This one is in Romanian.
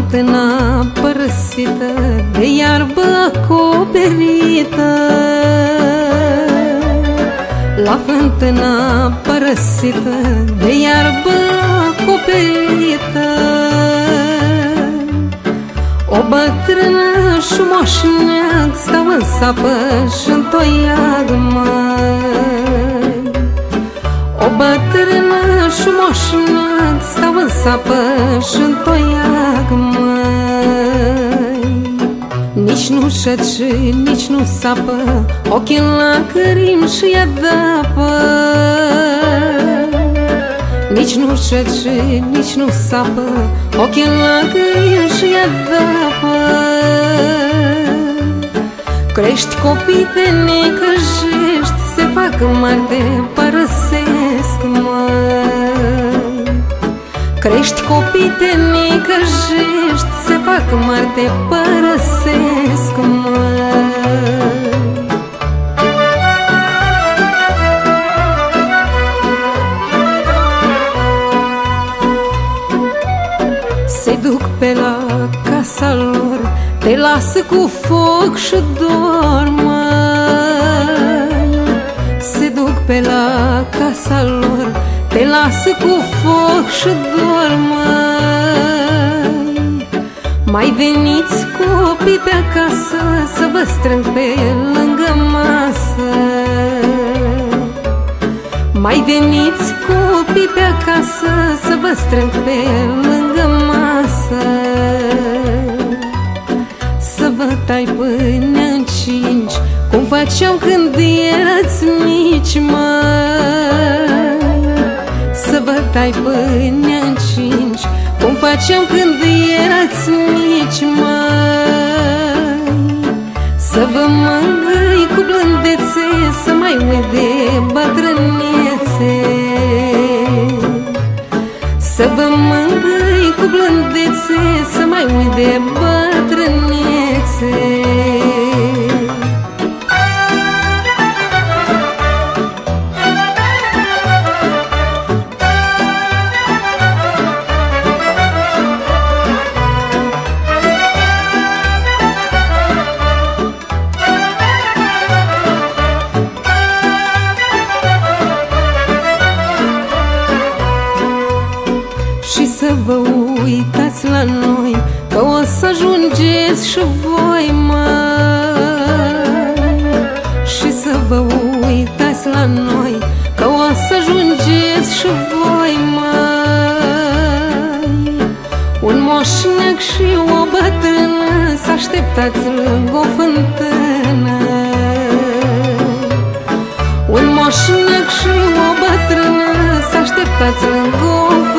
fântâna părăsită, de iarbă acoperită. La fântâna părăsită, de iarbă acoperită, o bătrână și moșneag stau în sapă și-n toiag, măi. O bătrână și moșneag stau în sapă și-n toiag, măi. Nici nu șăci, nici nu sapă, ochii în lacrimi și-i adapă. Nici nu șăci, nici nu sapă, ochii în lacrimi și-i adapă. Crești copii de necăjești, se fac mari de părăsesc, măi. Crești copii de necăjești, se fac mari de părăsesc, măi. Se duc pe la casa lor, te lasă cu foc și dor, măi. Se duc pe la casa lor, te lasă cu foc și dor, măi. Mai veniți copii pe acasă, să vă strâng pe lângă masă. Mai veniți copii pe acasă, să vă strâng pe lângă masă. Să vă tai până în cinci, cum făceam când erați mici, măi. Să vă tai până în cinci, cum făceam când erați mici, măi. Să vă mângâi cu blândețe, să mai uit de bătrânețe. Să vă mângâi cu blândețe, să mai uit de bătrânețe. Să vă uitați la noi, că o să ajungeți și voi, măi. Și să vă uitați la noi, că o să ajungeți și voi, măi. Un moșneag și o bătrână, să așteptați lângă o fântână. Un moșneag și o bătrână, să așteptați lângă o fântână.